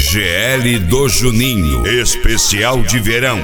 GL do Juninho, especial de verão.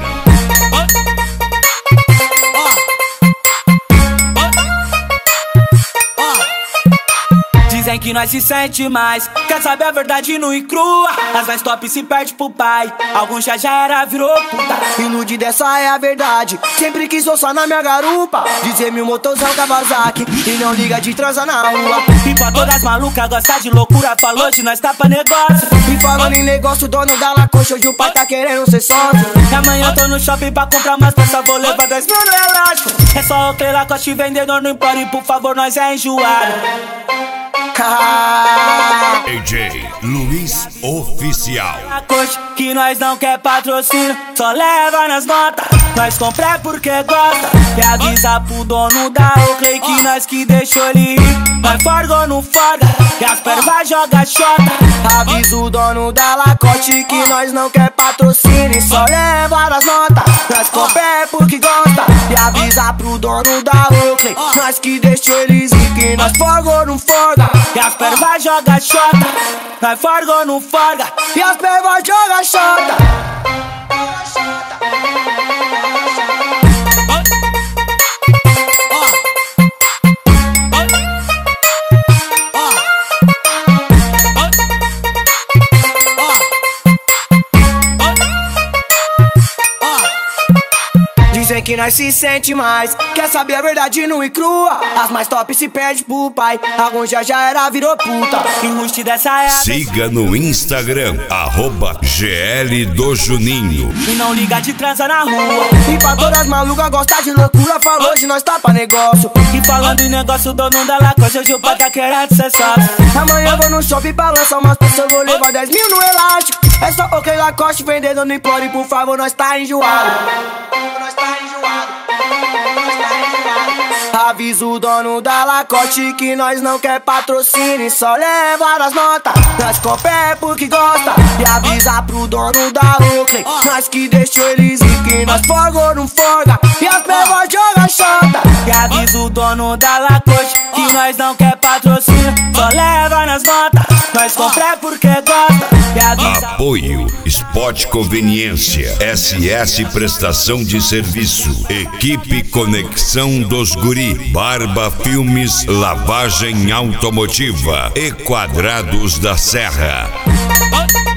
Dizem que nós se sente mais, quer saber a verdade nua e crua. As mais top se perde pro pai, alguns já era, virou puta. Ilude dessa é a verdade, sempre quis só na minha garupa. Dizer-me o motorzão Kawasaki e não liga de transar na rua. E pra todas malucas gosta de loucura, falou de nós tá pra negócio. E falando em negócio, dono da Lacoste, hoje o pai tá querendo ser sócio. E amanhã eu tô no shopping pra comprar umas peças, vou levar 10 mil no elástico. É só o Lacoste vendedor, não impore, por favor, nós é enjoado. DJ Luiz Oficial. Lacoste que nós não quer patrocínio, só leva nas notas. Nós comprei porque gosta. E avisa pro dono da Oakley que nós que deixou ele ir. Nós forga ou não forga, e as pervas joga xota. Avisa o dono da Lacoste que nós não quer patrocínio, só leva nas notas. Nós comprei porque gosta. E avisa pro dono da Oakley, nós que deixou eles ir. Que nós forga ou não forga, e as pervas joga xota. Nós forga ou não forga, e as pervas joga xota. Dizem que nós se sente mais, quer saber a verdade nua e crua. As mais top se perde pro pai, alguns já era, virou puta. Enruste dessa é a Siga no Instagram, @GL do Juninho. e não liga de transa na rua. E pra todas malucas gostar de loucura, falou de nós tá pra negócio. E falando em negócio, dono da Lacoste, hoje o pai tá querendo ser sócio. Amanhã eu vou no shopping pra lançar umas peças, vou levar 10 mil no elástico. É só o Lacoste vendendo, não implore, por favor, nós tá enjoado. Nós tá enjoado. Avisa o dono da Lacoste que nós não quer patrocínio, só leva as notas. Nós comprei porque gosta. E avisa pro dono da Oakley, nós que deixou eles ir. Que nós forga ou não forga, e as pervas joga xota. E avisa o dono da Lacoste que nós não quer patrocínio, só leva nas notas. Nós comprei porque gosta. E avisa... Apoio Spot Conveniência, SS Prestação de Serviço, Equipe Conexão dos Guri, Barba Filmes, Lavagem Automotiva e Quadrados da Serra.